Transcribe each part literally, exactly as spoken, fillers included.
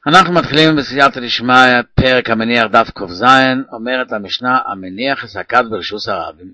אנחנו מתחילים בסייעתא דשמיא, פרק המניח דף ק"ז. אומרת המשנה, המניח את הכד ברשות הרבים.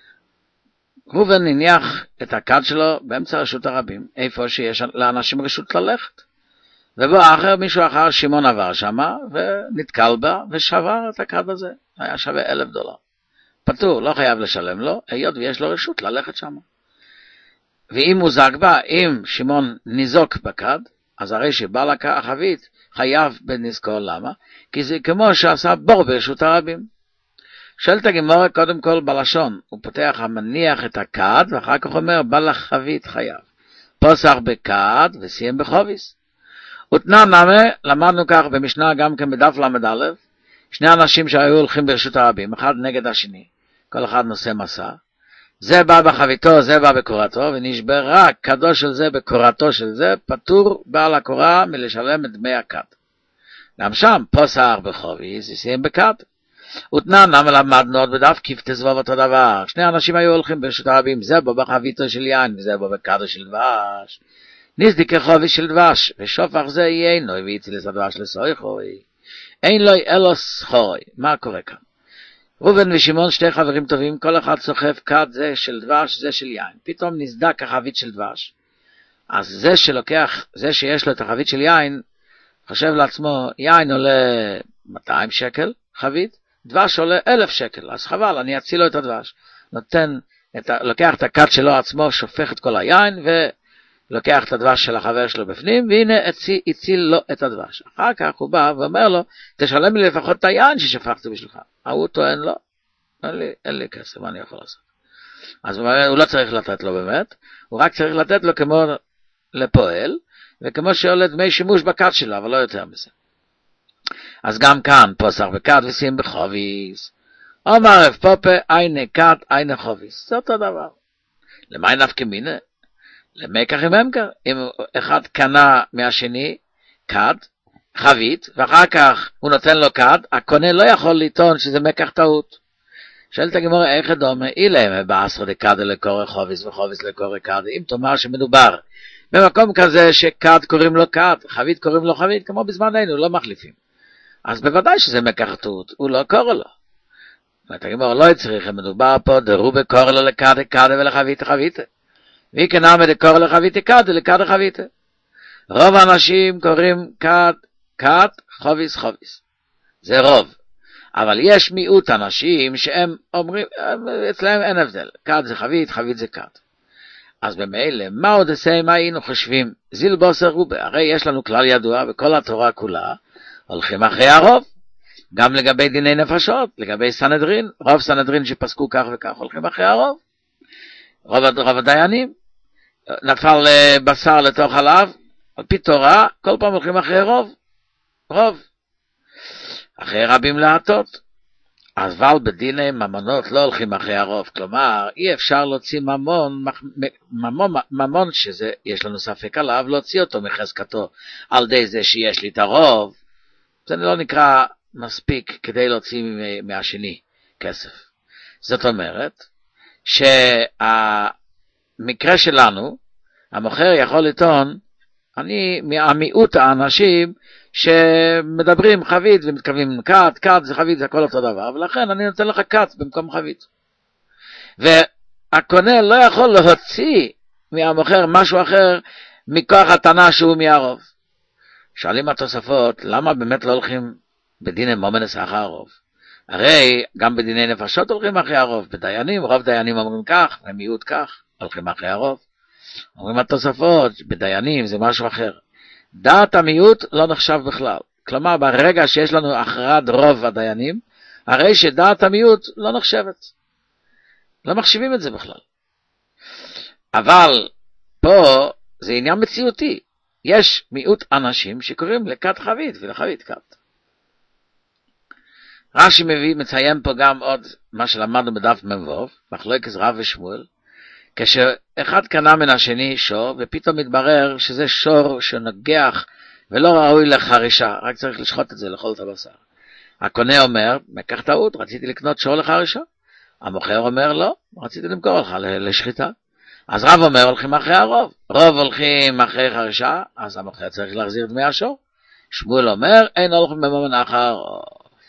ראובן הניח את הכד שלו באמצע רשות הרבים, איפה שיש לאנשים רשות ללכת. ובו אחר, מישהו אחר, שמעון עבר שמה, ונתקל בה, ושבר את הכד הזה. היה שווה אלף דולר. פטור, לא חייב לשלם לו, היות ויש לו רשות ללכת שמה. ואם הוא זג בה, אם שמעון ניזוק בכד, אז הרי שבעל החבית חייב בנזכור. למה? כי זה כמו שעשה בור ברשות הרבים. שואלת הגמרא קודם כל בלשון, הוא פותח המניח את הכד, ואחר כך אומר בעל החבית חייב. פוסח בכד וסיים בחוביס. ותנא נמי, למדנו כך במשנה גם כן בדף למד א', שני אנשים שהיו הולכים ברשות הרבים, אחד נגד השני, כל אחד נושא מסע. זה בא בחביתו, זה בא בקורתו, ונשבר רק כדו של זה בקורתו של זה, פטור בעל הקורה מלשלם את דמי הכד. גם שם פוסח בחוביס וסיים בכד. ותנא נמי, למדנו עוד בדף כ"ט"ו אותו דבר, שני אנשים היו הולכים ברשות הרבים, זה בא בחביתו של יין וזה בא בכדו של דבש. נסדיקי חוביס של דבש, ושופך זה יינו, והציל את הדבש לסויחוי. אין לו אלו סחורוי. מה קורה כאן? ראובן ושמעון שתי חברים טובים, כל אחד סוחף כד, זה של דבש, זה של יין. פתאום נסדק החבית של דבש. אז זה שלוקח, זה שיש לו את החבית של יין, חושב לעצמו, יין עולה מאתיים שקל, חבית, דבש עולה אלף שקל, אז חבל, אני אציל לו את הדבש. נותן, את, לוקח את הכד שלו עצמו, שופך את כל היין, ולוקח את הדבש של החבר שלו בפנים, והנה הציל, הציל לו את הדבש. אחר כך הוא בא ואומר לו, תשלם לי לפחות את היין ששפכתי בשבילך. הוא טוען לו, אין לי, אין לי כסף, מה אני יכול לעשות? אז הוא, הוא לא צריך לתת לו באמת, הוא רק צריך לתת לו כמו לפועל, וכמו שעולה דמי שימוש בכד שלו, אבל לא יותר מזה. אז גם כאן, פוסח בכד וסיים בחוביס. אומר רב פופה, איינה כד, איינה חוביס. זה אותו דבר. למה נפקא מינה? למקח עם ממכר. אם אחד קנה מהשני כד, חבית, ואחר כך הוא נותן לו כד, הקונה לא יכול לטעון שזה מקח טעות. שואלת הגמרא, איך דומה? אילם בעשרה דקד לקורא חוביס וחוביס לקורא כד. אם תאמר שמדובר במקום כזה שכד קוראים לו כד, חבית קוראים לו חבית, כמו בזמננו, לא מחליפים. אז בוודאי שזה מקח טעות, הוא לא קורא לו. ואת הגמרא לא צריך, מדובר פה, דרובה קורא לו לכד כד ולחבית חבית. ואי כנאמה דקורא לחבית כד ולכד חבית. רוב האנשים קוראים כד כד, חוביס חוביס. זה רוב. אבל יש מיעוט אנשים שהם אומרים, אצלהם אין הבדל. כד זה חבית, חבית זה כד. אז במילא, מה עוד עושה, מה היינו חושבים? זיל בוסר רובה. הרי יש לנו כלל ידוע, וכל התורה כולה, הולכים אחרי הרוב. גם לגבי דיני נפשות, לגבי סנהדרין, רוב סנהדרין שפסקו כך וכך, הולכים אחרי הרוב. רוב, רוב הדיינים, נפל בשר לתוך חלב, על פי תורה, כל פעם הולכים אחרי רוב. רוב. אחרי רבים להטות. אבל בדיני ממונות לא הולכים אחרי הרוב. כלומר, אי אפשר להוציא ממון, ממון, ממון שזה, יש לנו ספק עליו, להוציא אותו מחזקתו, על די זה שיש לי את הרוב. זה לא נקרא מספיק כדי להוציא מהשני כסף. זאת אומרת, שהמקרה שלנו, המוכר יכול לטעון, אני מהמיעוט האנשים שמדברים חבית ומתכוונים כד, כד זה חבית, זה הכל אותו דבר, ולכן אני נותן לך כד במקום חבית. והקונה לא יכול להוציא מהמוכר משהו אחר מכוח הטענה שהוא מהרוב. שואלים התוספות, למה באמת לא הולכים בדיני מומנס אחר הרוב? הרי גם בדיני נפשות הולכים אחרי הרוב, בדיינים, רוב דיינים אומרים כך, ומיעוט כך, הולכים אחרי הרוב. אומרים התוספות, בדיינים זה משהו אחר. דעת המיעוט לא נחשב בכלל. כלומר, ברגע שיש לנו הכרעת רוב הדיינים, הרי שדעת המיעוט לא נחשבת. לא מחשיבים את זה בכלל. אבל פה זה עניין מציאותי. יש מיעוט אנשים שקוראים לכד חבית ולחבית כד. רש"י מביא, מציין פה גם עוד מה שלמדנו בדף מבוב, מחלוקת רב ושמואל, כשאחד קנה מן השני שור, ופתאום מתברר שזה שור שנגח ולא ראוי לחרישה, רק צריך לשחוט את זה, לאכול את הבשר. הקונה אומר, מקח טעות, רציתי לקנות שור לחרישה. המוכר אומר, לא, רציתי למכור לך לשחיטה. אז רב אומר, הולכים אחרי הרוב. רוב הולכים אחרי חרישה, אז המוכר צריך להחזיר דמי השור. שמואל אומר, אין הולכים בממן אחר.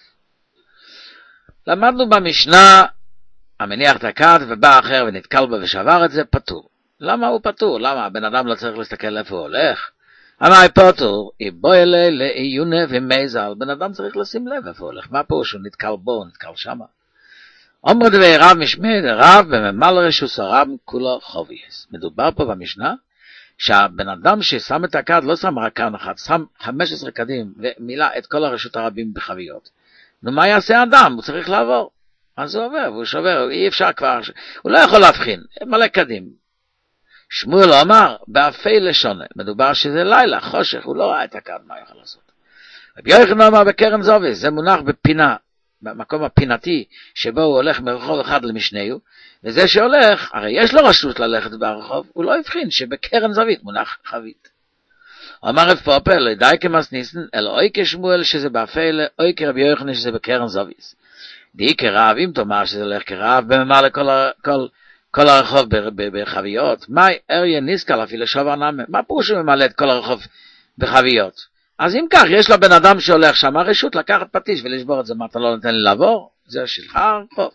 למדנו במשנה, המניח את הכד ובא אחר ונתקל בו ושבר את זה, פטור. למה הוא פטור? למה? הבן אדם לא צריך להסתכל איפה הוא הולך? אמר פטור, בוא אלי לעיונה ומזל, בן אדם צריך לשים לב איפה הוא הולך. מה פה שהוא נתקל בו, הוא נתקל שמה? אומר דבי רב משמי דרב בממל רשוס הרב כולו חובייס. מדובר פה במשנה, שהבן אדם ששם את הכד לא שם רק כאן אחת, שם חמש עשרה קדים ומילא את כל הרשות הרבים בחביות. נו, מה יעשה אדם? הוא צריך לעבור. אז הוא עובר, והוא שובר, אי אפשר כבר, הוא לא יכול להבחין, מלא קדים. שמואל אמר, באפי לשונה, מדובר שזה לילה, חושך, הוא לא ראה את הכד, מה יכול לעשות? רבי יוחנן אמר בקרן זוביס, זה מונח בפינה, במקום הפינתי, שבו הוא הולך מרחוב אחד למשנהו, וזה שהולך, הרי יש לו רשות ללכת ברחוב, הוא לא הבחין שבקרן זווית מונח חבית. אמר רב פופר, לא די כמסניסן, אלא אוי כשמואל שזה באפי, אוי כרבי יוחנן שזה בקרן זוביס. די כרב, אם תאמר שזה הולך כרב, בממלא כל, כל, כל הרחוב בחביות, מה אריה ניסקל אפילו שובר נאמה? מה פירוש הוא ממלא את כל הרחוב בחביות? אז אם כך, יש לו בן אדם שהולך שם, הרשות לקחת פטיש ולשבור את זה, מה אתה לא נותן לי לעבור? זה שלך הרחוב.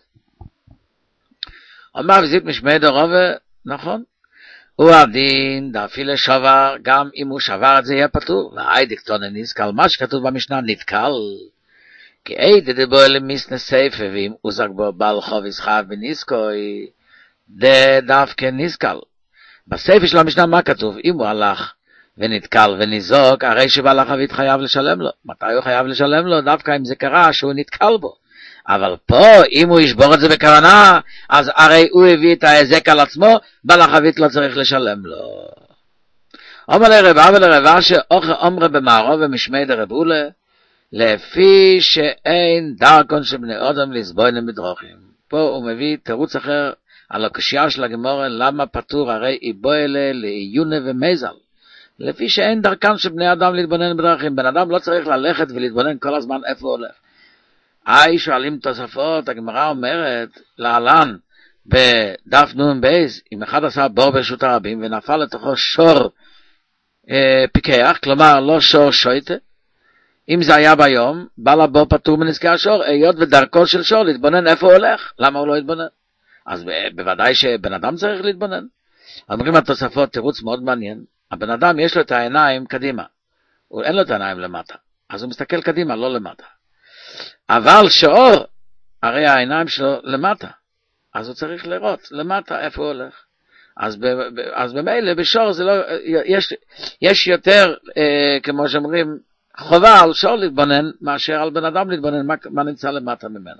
אומר וזית משמי דרובה, נכון? הוא הדין, דאפילה שובר, גם אם הוא שבר את זה יהיה פטור, והי דקטונה ניסקל, מה שכתוב במשנה נתקל, כי אי דדבו אלה מיסנה סייפה, ואם עוזק בו בעל חוב ישחב בניסקוי, דווקא ניסקל. בסייפה של המשנה מה כתוב? אם הוא הלך ונתקל וניזוק, הרי שבעל החבית חייב לשלם לו. מתי הוא חייב לשלם לו? דווקא אם זה קרה שהוא נתקל בו. אבל פה, אם הוא ישבור את זה בכוונה, אז הרי הוא הביא את ההזק על עצמו, בעל החבית לא צריך לשלם לו. אומר לרבה ולרבה שאוכל אומרה במערוב ומשמי דרבולה, לפי שאין דרכון של בני אדם לסבוינם בדרוכים. פה הוא מביא תירוץ אחר על הקשייה של הגמורה, למה פטור הרי איבוילה לעיונה ומזל. לפי שאין דרכן של בני אדם להתבונן בדרכים, בן אדם לא צריך ללכת ולהתבונן כל הזמן איפה הוא הולך. איי שואלים תוספות, הגמרא אומרת, להלן, בדף נון בייס, אם אחד עשה בור ברשות הרבים, ונפל לתוכו שור אה, פיקח, כלומר לא שור שויטה, אם זה היה ביום, בא לבור פטור מנזקי השור, היות ודרכו של שור להתבונן איפה הוא הולך, למה הוא לא יתבונן? אז בוודאי שבן אדם צריך להתבונן. אומרים התוספות, תירוץ מאוד מעניין, הבן אדם יש לו את העיניים קדימה, הוא אין לו את העיניים למטה, אז הוא מסתכל קדימה, לא למטה. אבל שור, הרי העיניים שלו למטה, אז הוא צריך לראות למטה איפה הוא הולך. אז, ב, ב, אז במילא בשור זה לא, יש, יש יותר, אה, כמו שאומרים, חובה על שור להתבונן, מאשר על בן אדם להתבונן, מה, מה נמצא למטה ממנו.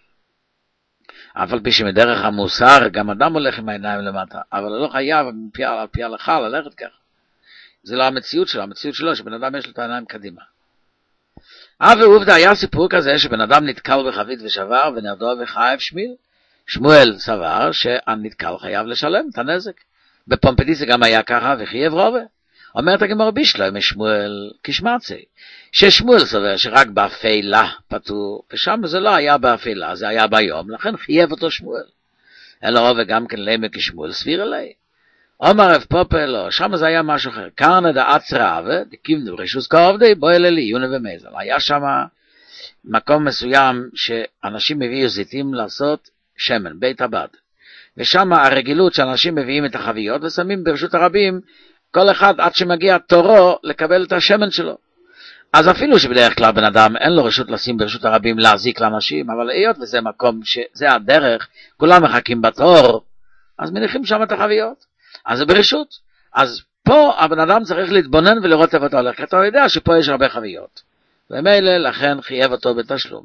אבל בשביל מדרך המוסר, גם אדם הולך עם העיניים למטה, אבל הוא לא חייב על פי ההלכה ללכת כך. זה לא המציאות שלו, המציאות שלו שבן אדם יש לו את העיניים קדימה. אבל עובדה היה סיפור כזה שבן אדם נתקל בחבית ושבר ונרדו וחייב שמיל. שמואל סבר שהנתקל חייב לשלם את הנזק. בפומפדיס גם היה ככה וחייב רובה. אומרת הגמרא בישלוי משמואל כשמצי, ששמואל סובר שרק באפלה פטור, ושם זה לא היה באפלה, זה היה ביום, לכן חייב אותו שמואל. אלא רובה גם כן למה כשמואל סביר אלי. אומר רב פופר לא, שם זה היה משהו אחר. קרנה דעצרה ודקימנו ברשוס כעובדי, בוא אלה לי, יונה ומזל. היה שם מקום מסוים שאנשים הביאו זיתים לעשות שמן, בית הבד. ושם הרגילות שאנשים מביאים את החביות ושמים ברשות הרבים, כל אחד עד שמגיע תורו לקבל את השמן שלו. אז אפילו שבדרך כלל בן אדם אין לו רשות לשים ברשות הרבים להזיק לאנשים, אבל היות וזה מקום שזה הדרך, כולם מחכים בתור, אז מניחים שם את החביות. אז זה ברשות. אז פה הבן אדם צריך להתבונן ולראות איפה אתה הולך, כי אתה יודע שפה יש הרבה חביות. ומילא לכן חייב אותו בתשלום.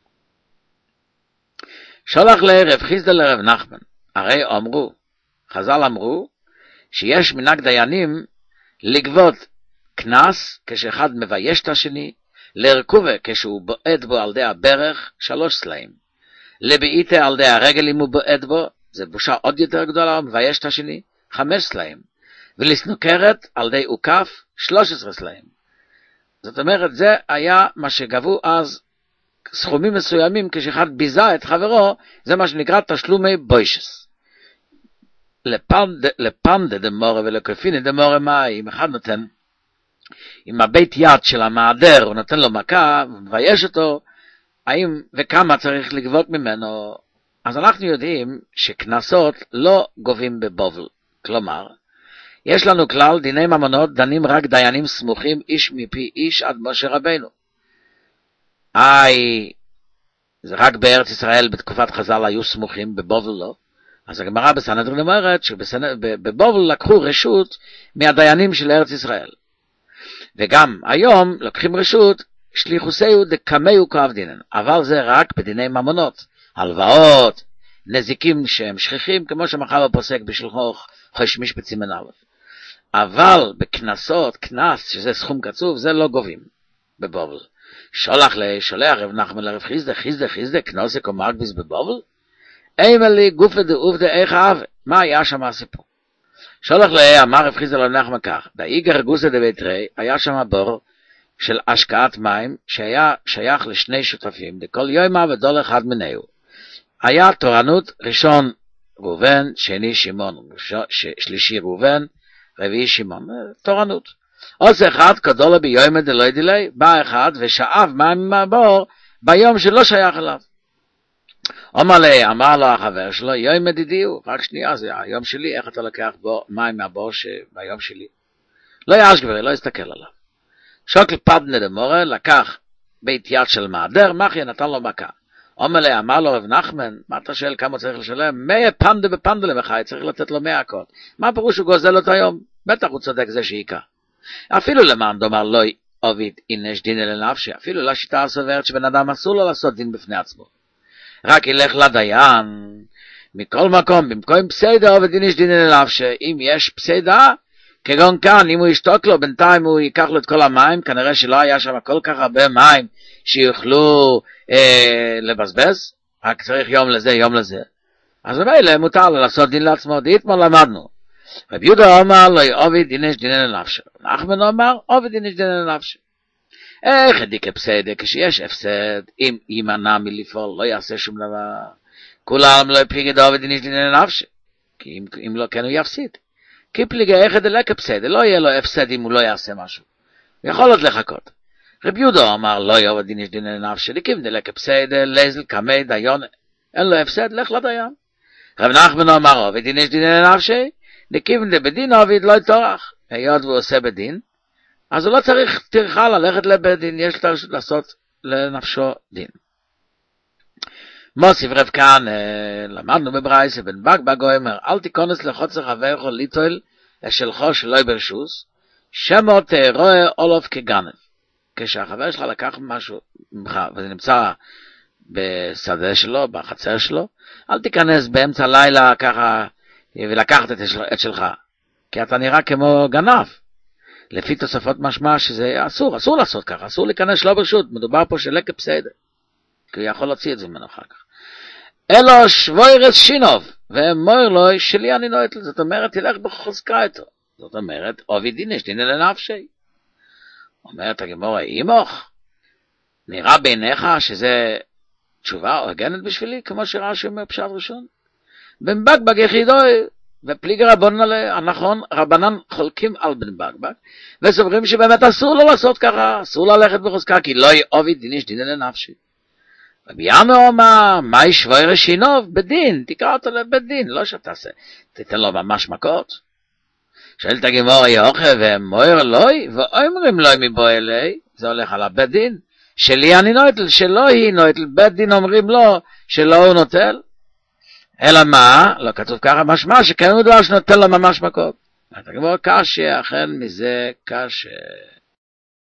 שולח לערב, חיסדה לערב נחמן. הרי אמרו, חז"ל אמרו, שיש מנהג דיינים לגבות כנס כשאחד מבייש את השני, לרכובה כשהוא בועט בו על די הברך, שלוש סלעים. לבעיטה על די הרגל אם הוא בועט בו, זה בושה עוד יותר גדולה, הוא מבייש את השני, חמש סלעים. ולסנוקרת על די עוקף, שלוש עשרה סלעים. זאת אומרת, זה היה מה שגבו אז סכומים מסוימים, כשאחד ביזה את חברו, זה מה שנקרא תשלומי בוישס. לפנדה דמורה ולקופיני דמורה מה, אם אחד נותן עם הבית יד של המעדר, הוא נותן לו מכה, מבייש אותו, האם וכמה צריך לגבות ממנו. אז אנחנו יודעים שכנסות לא גובים בבובל. כלומר, יש לנו כלל, דיני ממונות דנים רק דיינים סמוכים, איש מפי איש עד משה רבנו. איי, זה רק בארץ ישראל בתקופת חז"ל היו סמוכים, בבובל לא. אז הגמרא בסנהדרין אומרת שבבובל לקחו רשות מהדיינים של ארץ ישראל. וגם היום לוקחים רשות שליחוסיהו דקמיהו כעבדינן, אבל זה רק בדיני ממונות, הלוואות, נזיקים שהם שכיחים, כמו שמחר פוסק בשלחו חוש משפט סימן א'. אבל בכנסות, כנס, שזה סכום קצוב, זה לא גובים בבובל. שולח לשולח רב נחמן לרב חיסדה, חיסדה, חיסדה, כנוסק או מרקביס בבובל? אימה לי גופה דעובדה איך אהבה. מה היה שם הסיפור? שולח לה, אמר רב חיסדה לרב נחמן כך, דאיגר גוסה דבית רי, היה שם בור של השקעת מים, שהיה שייך לשני שותפים, דכל יומה ודול אחד מנהו. היה תורנות ראשון ראובן, שני שמעון, שלישי ראובן, רביעי שמעון, תורנות. עושה אחד כדולה ביום דלוי דילי, בא אחד ושאב מים מהבור ביום שלא שייך אליו. אומר לי, אמר לו החבר שלו, יום מדידיהו, רק שנייה, זה היום שלי, איך אתה לוקח בור, מים מהבור ביום שלי? לא יעש גברי, לא יסתכל עליו. שוקל פדנה דמורה, לקח בית יד של מעדר, מחיה נתן לו מכה. אומר לי, אמר לו רב נחמן, מה אתה שואל כמה צריך לשלם? מאה פנדה בפנדה למחי, צריך לתת לו מאה הכל. מה פירוש הוא גוזל אותו היום? בטח הוא צודק, זה שיקה. אפילו למען דומר לא עובד אינש דין אל נפשי, אפילו לשיטה הסוברת שבן אדם אסור לו לעשות דין בפני עצמו. רק ילך לדיין, מכל מקום, במקום פסיידה עובד אינש דין אל נפשי, אם יש פסיידה, כגון כאן, אם הוא ישתוק לו, בינתיים הוא ייקח לו את כל המים, כנראה שלא היה שם כל כך הרבה מים שיוכלו אה, לבזבז, רק צריך יום לזה, יום לזה. אז במילא מותר לו לעשות דין לעצמו, אתמול למדנו. רב יהודה אמר לו, עובד דינש דינן לנפשו. נחמן אמר, עובד דינש דינן לנפשו. איך דיקה פסדה, כשיש הפסד, אם יימנע מלפעול, לא יעשה שום דבר. כולם לא יפליגד עובד דינש דינן לנפשו. כי אם, אם לא כן הוא יפסיד. כי פליגה איך דלקה פסדה, לא יהיה לו הפסד אם הוא לא יעשה משהו. יכול עוד לחכות. רב יהודה אמר, לא יעבוד דינש דינן לנפשו, לקים דלקה פסדה, לזל, קמי, דיון. אין לו הפסד, לך לדיין. רב נחמן אמר, עובד דינש דינן לנפשו, נקיבן דבדין עובד לא יטורח, היות והוא עושה בדין, אז הוא לא צריך טרחה ללכת לבדין, יש לעשות לנפשו דין. מוסיף רב כאן, למדנו בברייסה, בן בגבג אומר, אל תיכנס לחוצר חברך ליטול, לשלחו שלא ברשוס, שמו תרואה אולוף כגנב. כשהחבר שלך לקח משהו ממך, וזה נמצא בשדה שלו, בחצר שלו, אל תיכנס באמצע לילה ככה, ולקחת את שלך, כי אתה נראה כמו גנב. לפי תוספות משמע שזה אסור, אסור לעשות ככה, אסור להיכנס שלא ברשות, מדובר פה של לקה פסדה, כי הוא יכול להוציא את זה ממנו אחר כך. אלו שבוירס שינוב, ואמר לו, שלי אני נועט, זאת אומרת, תלך בחוזקה איתו. זאת אומרת, עובד דינש דינן לנפשי. אומרת הגמרא, אימוך, נראה בעיניך שזה תשובה הוגנת בשבילי, כמו שרש"י אומר פשט ראשון? בן בגבג יחידוי, ופליג רבון עליה, הנכון, רבנן חולקים על בן בגבג, וסוברים שבאמת אסור לו לעשות ככה, אסור ללכת בחוזקה, כי לא עובד דינש דינן לנפשי. רבי ינא אמר, מה ישבוי רשינוב? בדין, תקרא אותו לבית דין, לא שתעשה, תיתן לו ממש מכות. שואלת הגמרא יוכה, ואמר לוי, ואומרים לוי מבוא אלי, זה הולך על הבית דין, שלי אני נוטל, שלא היא נוטל, בית דין אומרים לו, שלא הוא נוטל. אלא מה? לא כתוב ככה משמע, שכן הוא דבר שנוטל לו ממש מכות. אתה גמור קשה, אכן מזה קשה.